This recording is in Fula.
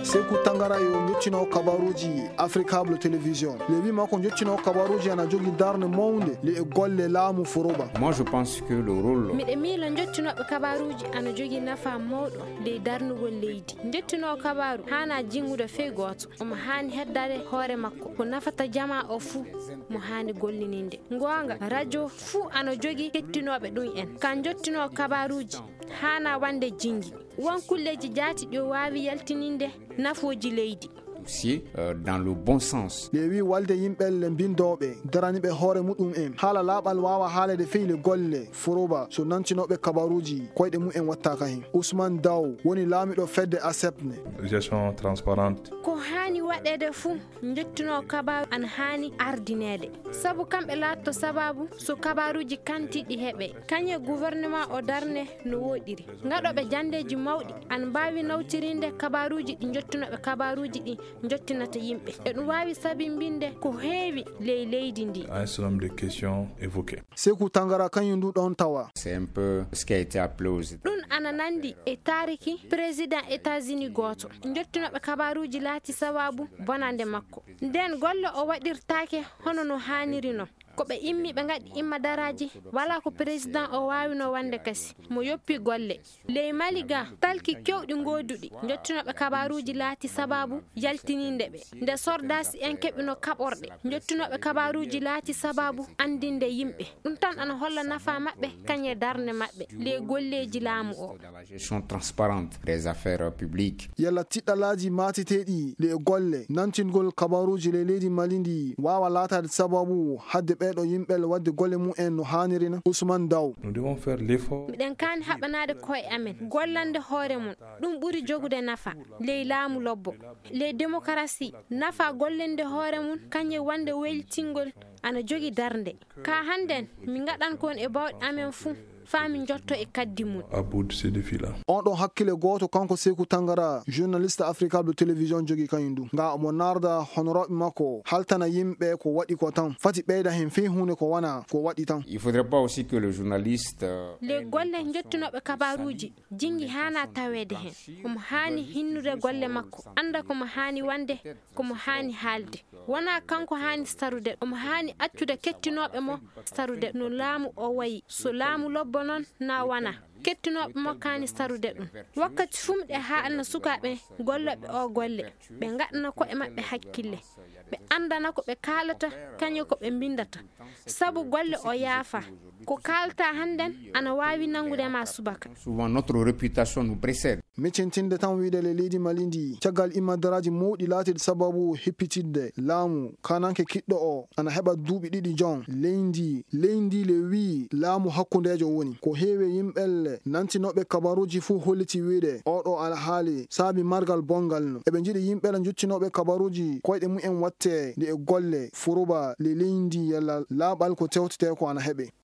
Seku Tangara yo njottino kabaruji Africable Television. Le wi mako njottino kabaruji ana jogi darne mawnde le golle laamu Foroba. Moi je pense que le rôle miɗe miila jottinoɓe kabaruji ana jogi nafa mawɗo de darnugol leydi. Jottino kabaru hana jingude fey goto omo hani heddade hoore makko ko nafata jama o fuu mo hani gollininde. Gonga radio fuu ana jogi kettinoɓe ɗum en kan jottino kabaruji hana wande jingi won kulleji jaati ɗo wawi yaltininde nafoji leydi dans le bon sens. Le wi walde yimbel bindobe daranibe hoore mudum en hala labal wawa halede feyle golle Foroba so nancinobe kabaruji koyde mu en watta ka hen. Ousmane Daw woni laamido fedde ASEPNE. Gestion transparente. Ko hani waɗede fu jottino kabaru an hani ardinede sabu kamɓe latto sababu so kabaruji kantiɗi heɓe kanye gouvernement o darne no woɗiri ngaɗoɓe jandeji mawɗi an mbawi nawtirinde kabaruji ɗi jottinoɓe kabaruji ɗi jottinata yimɓe e ɗum wawi sabimbinde ko heewi leydi ndi. Un certain nombre de questions évoquées. Seku Tangara kanyu ɗon tawa. C'est un peu ce qui a été appelé aux États. ɗum ana nandi e tariki président États-Unis goto jottinoɓe kabaruji laati sababu bonande makko nden golle o waɗirtake hono no haniri no ko ɓe immi ɓe gaɗi imma daraji wala ko président o wawino wande kasi mo yoppi golle ley Mali ga talki kewɗi goduɗi jottinoɓe kabaruji laati sababu yaltininde ɓe nde sordasi en keɓino kaɓorɗe jottinoɓe kabaruji laati sababu andinde yimɓe ɗum tan ana holla nafa maɓɓe kañe darne maɓɓe ley golleji laamu o. La gestion transparente des affaires publiques. Yalla tiɗɗalaji matiteɗi le golle nantingol kabaruji le leydi Mali ndi wawa latade sababu hadde ɓeɗo yimɓel wadde golle mu'en no hanirina. Ousmane Daw. Nous devons faire l'effort. miɗen kani haɓanade koye amen gollande hoore mum ɗum ɓuri jogude nafa ley laamu lobbo ley démocratie nafa gollende hoore mum kañe wande weltingol ana jogi darnde ka hannden mi gaɗan kon e bawɗe amen fuu fami jotto e kaddi mum. À bout de ces défis-là. On ɗon hakkile goto kanko Seku Tangara journaliste Africable Television jogi kanyundu nga mo narda honoroɓe makko haltana yimɓe ko waɗi ko tan fati ɓeyda hen fe hunde ko wana ko waɗi tan. Il faudrait pas aussi que le journaliste le golle jottinoɓe kabaruji jingi hana tawede hen omo hani hinnude golle makko anda komo hani wande komo hani haalde wona kanko hani starude omo hani accude kettinoɓe mo starude no laamu o wayi so laamu lobbo non na wana kettinoɓe mokkani starude ɗum wakkati fumɗe ha anna sukaɓe golloɓe o golle ɓe gaɗana koye maɓɓe hakkille ɓe andana ko ɓe kalata kañum ko ɓe bindata sabu golle o yaafa ko kalta hannden ana wawi nangudema subaka. Souvent notre réputation nous précède. Micintinde tan wiide le leydi Mali ndi caggal imadaraji mawɗi laatide sababu hippitidde laamu kananke kiɗɗo o ana heɓa duuɓi ɗiɗi jon leydi le wi laamu hakkundejo woni ko heewi yimɓelle nantinoɓe kabaruji fuu holliti wiide oɗo alhaali saabi margal bongal no eɓe jiiɗi yimɓele jottinoɓe kabaruji koyɗe mumen watte nde e golle Foroba le leydi yalla laaɓal ko tewtete ko ana heɓe.